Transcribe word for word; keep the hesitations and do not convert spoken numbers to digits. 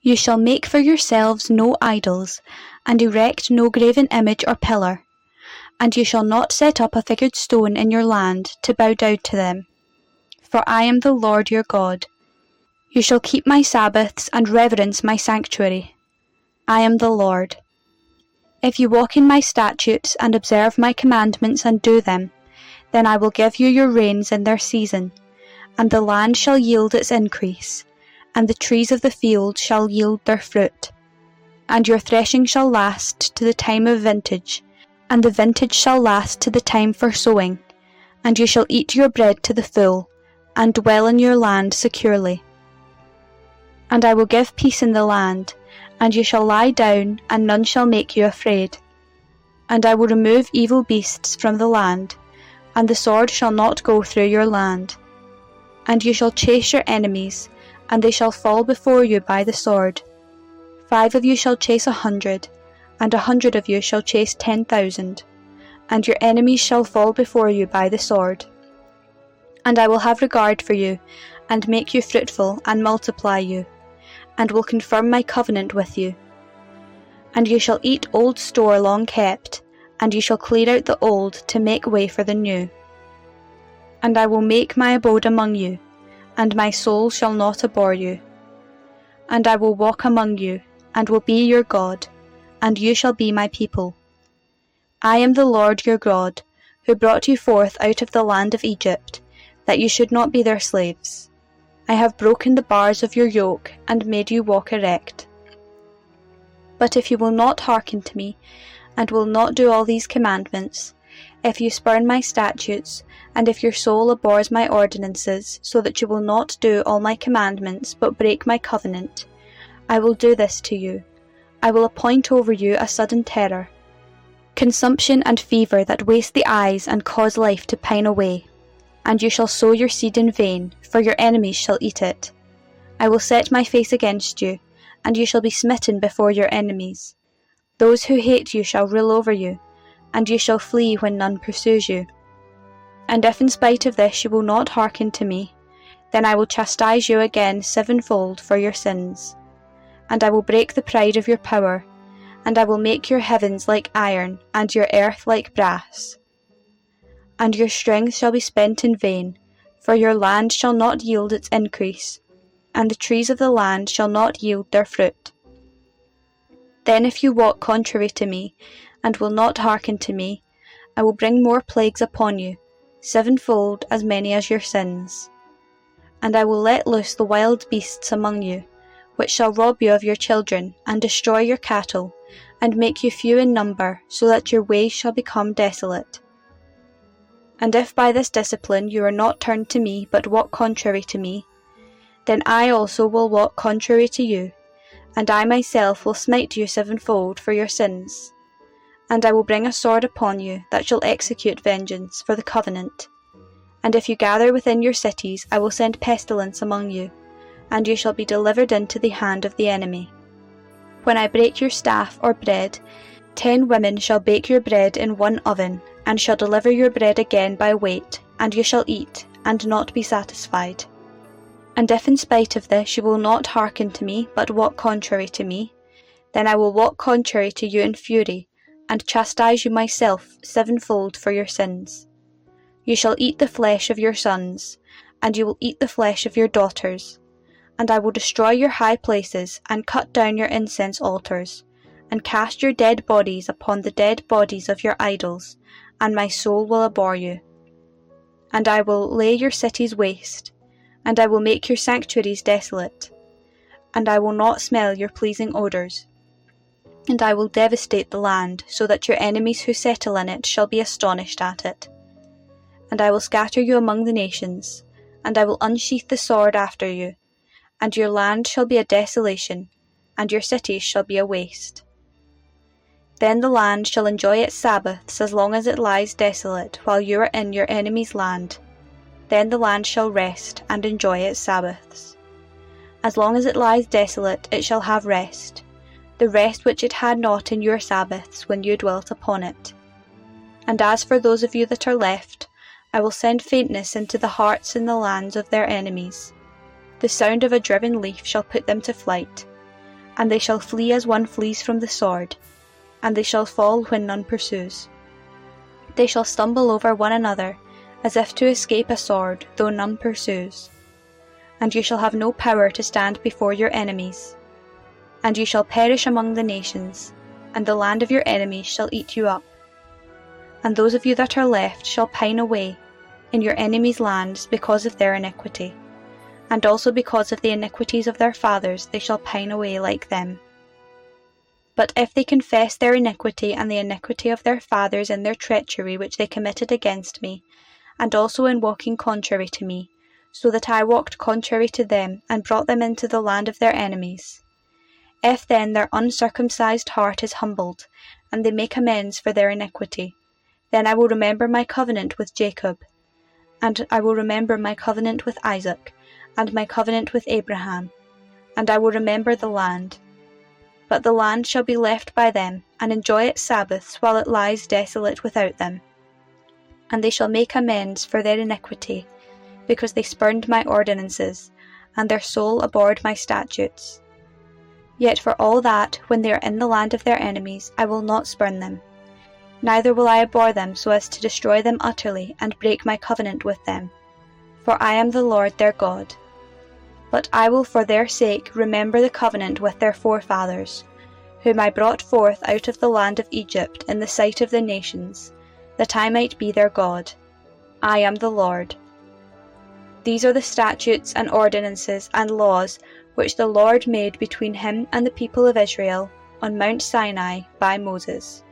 You shall make for yourselves no idols, and erect no graven image or pillar. And you shall not set up a figured stone in your land to bow down to them. For I am the Lord your God. You shall keep my Sabbaths and reverence my sanctuary. I am the Lord. If you walk in my statutes and observe my commandments and do them, then I will give you your rains in their season, and the land shall yield its increase, and the trees of the field shall yield their fruit. And your threshing shall last to the time of vintage, and the vintage shall last to the time for sowing, and you shall eat your bread to the full, and dwell in your land securely. And I will give peace in the land, and you shall lie down, and none shall make you afraid. And I will remove evil beasts from the land, and the sword shall not go through your land. And you shall chase your enemies, and they shall fall before you by the sword. Five of you shall chase a hundred, and a hundred of you shall chase ten thousand, and your enemies shall fall before you by the sword. And I will have regard for you, and make you fruitful, and multiply you, and will confirm my covenant with you. And you shall eat old store long kept, and you shall clear out the old to make way for the new. And I will make my abode among you, and my soul shall not abhor you. And I will walk among you, and will be your God, and you shall be my people. I am the Lord your God, who brought you forth out of the land of Egypt, that you should not be their slaves. I have broken the bars of your yoke, and made you walk erect. But if you will not hearken to me, and will not do all these commandments, if you spurn my statutes, and if your soul abhors my ordinances, so that you will not do all my commandments, but break my covenant, I will do this to you. I will appoint over you a sudden terror, consumption and fever that waste the eyes and cause life to pine away. And you shall sow your seed in vain, for your enemies shall eat it. I will set my face against you, and you shall be smitten before your enemies. Those who hate you shall rule over you, and you shall flee when none pursues you. And if in spite of this you will not hearken to me, then I will chastise you again sevenfold for your sins. And I will break the pride of your power, and I will make your heavens like iron, and your earth like brass. And your strength shall be spent in vain, for your land shall not yield its increase, and the trees of the land shall not yield their fruit. Then if you walk contrary to me, and will not hearken to me, I will bring more plagues upon you, sevenfold as many as your sins. And I will let loose the wild beasts among you, which shall rob you of your children, and destroy your cattle, and make you few in number, so that your ways shall become desolate. And if by this discipline you are not turned to me, but walk contrary to me, then I also will walk contrary to you, and I myself will smite you sevenfold for your sins. And I will bring a sword upon you, that shall execute vengeance for the covenant. And if you gather within your cities, I will send pestilence among you, and you shall be delivered into the hand of the enemy. When I break your staff or bread, ten women shall bake your bread in one oven, and shall deliver your bread again by weight, and you shall eat, and not be satisfied. And if in spite of this you will not hearken to me, but walk contrary to me, then I will walk contrary to you in fury, and chastise you myself sevenfold for your sins. You shall eat the flesh of your sons, and you will eat the flesh of your daughters. And I will destroy your high places, and cut down your incense altars, and cast your dead bodies upon the dead bodies of your idols, and my soul will abhor you. And I will lay your cities waste, and I will make your sanctuaries desolate, and I will not smell your pleasing odours. And I will devastate the land, so that your enemies who settle in it shall be astonished at it. And I will scatter you among the nations, and I will unsheath the sword after you, and your land shall be a desolation, and your cities shall be a waste. Then the land shall enjoy its Sabbaths as long as it lies desolate, while you are in your enemy's land. Then the land shall rest, and enjoy its Sabbaths. As long as it lies desolate, it shall have rest, the rest which it had not in your Sabbaths when you dwelt upon it. And as for those of you that are left, I will send faintness into the hearts and the lands of their enemies. The sound of a driven leaf shall put them to flight, and they shall flee as one flees from the sword, and they shall fall when none pursues. They shall stumble over one another, as if to escape a sword, though none pursues. And you shall have no power to stand before your enemies. And you shall perish among the nations, and the land of your enemies shall eat you up. And those of you that are left shall pine away in your enemies' lands because of their iniquity, and also because of the iniquities of their fathers they shall pine away like them. But if they confess their iniquity and the iniquity of their fathers in their treachery which they committed against me, and also in walking contrary to me, so that I walked contrary to them, and brought them into the land of their enemies, if then their uncircumcised heart is humbled, and they make amends for their iniquity, then I will remember my covenant with Jacob, and I will remember my covenant with Isaac, and my covenant with Abraham, and I will remember the land. But the land shall be left by them, and enjoy its Sabbaths while it lies desolate without them. And they shall make amends for their iniquity, because they spurned my ordinances, and their soul abhorred my statutes. Yet for all that, when they are in the land of their enemies, I will not spurn them, neither will I abhor them so as to destroy them utterly, and break my covenant with them. For I am the Lord their God. But I will for their sake remember the covenant with their forefathers, whom I brought forth out of the land of Egypt in the sight of the nations, that I might be their God. I am the Lord. These are the statutes and ordinances and laws which the Lord made between him and the people of Israel on Mount Sinai by Moses.